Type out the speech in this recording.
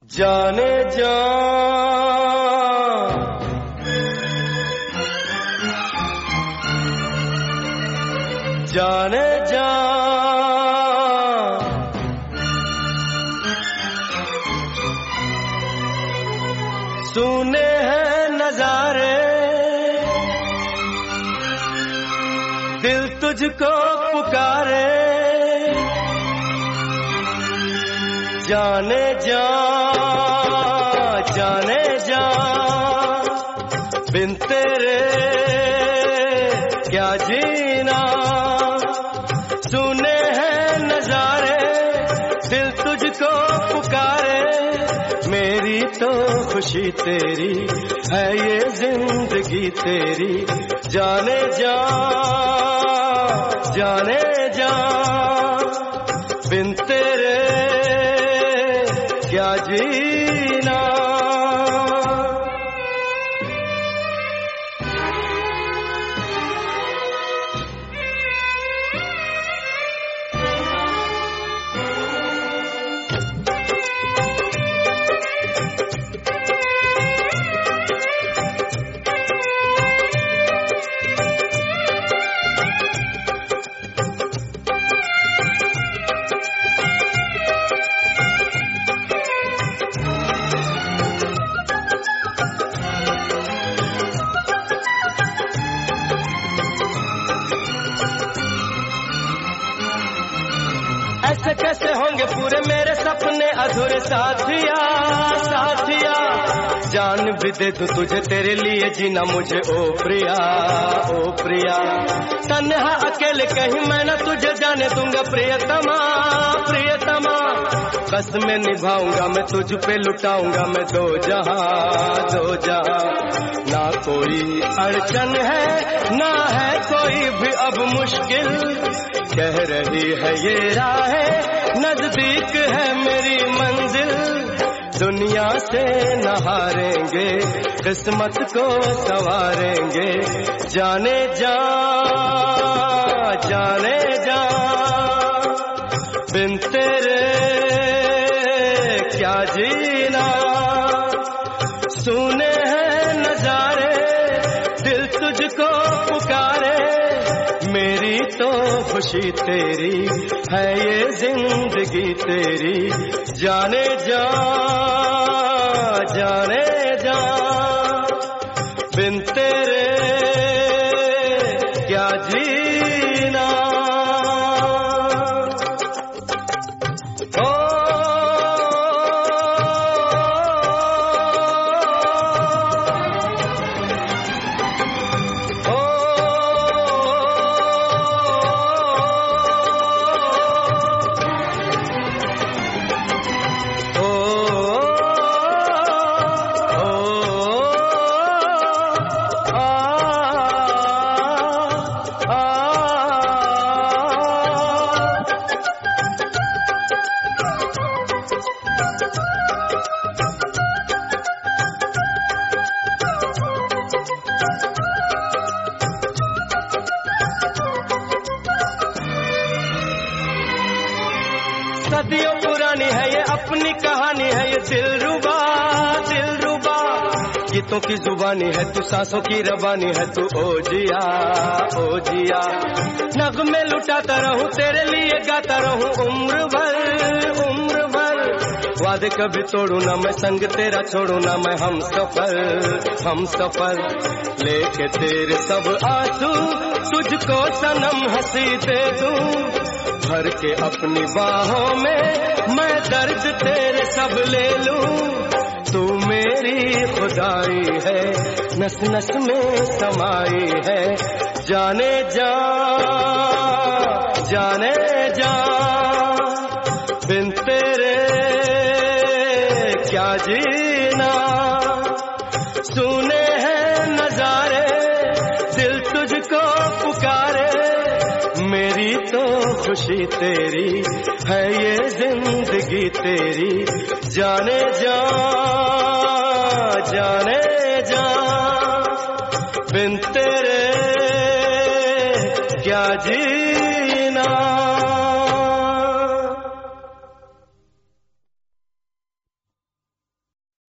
जाने जा जाने जा सुने हैं नजारे दिल तुझको पुकारे जाने जा जाने जा बिन तेरे क्या जीना सुने हैं नजारे दिल तुझको पुकारे मेरी तो खुशी तेरी है ये जिंदगी तेरी जाने जा जाने जा बिन तेरे क्या जीना ऐसे कैसे होंगे पूरे मेरे सपने अधूरे साथिया साथिया जान भी दे दूं तुझे तेरे लिए जीना मुझे ओ प्रिया तन्हा अकेले कहीं मैं न तुझे जाने दूंगा प्रियतमा प्रियतमा कसमें निभाऊंगा मैं तुझ पे लुटाऊंगा मैं दो जहां ना कोई अड़चन है ना है कोई भी अब मुश्किल कह रही है ये राहें नजदीक है मेरी मंजिल दुनिया से न हारेंगे किस्मत को संवारेंगे जाने जा जाने जा बिन तेरे क्या जीना सुने हैं नजारे दिल तुझको पुकारे मेरी तो खुशी तेरी है ये जिंदगी तेरी जाने जा जाने जा बिन तेरे क्या जीना सदियों पुरानी है ये अपनी कहानी है ये दिलरुबा गीतों की जुबानी है तू सांसों की रवानी है तू ओ जिया नगमे लुटाता रहूं तेरे लिए गाता रहूं उम्र भर वादे कभी तोड़ू ना मैं संग तेरा छोड़ू ना मैं हम सफर लेके तेरे सब आंसू तुझको सनम हंसी दे दूं भर के अपनी बाहों में मैं दर्द तेरे सब ले लूं तू मेरी खुदाई है नस नस में समाई है जाने जा जाने जा बिन तेरे क्या जीना सुने हैं नजारे दिल तुझको पुकारे मेरी तो खुशी तेरी है ये जिंदगी तेरी जाने जा जाने जा बिन तेरे क्या जी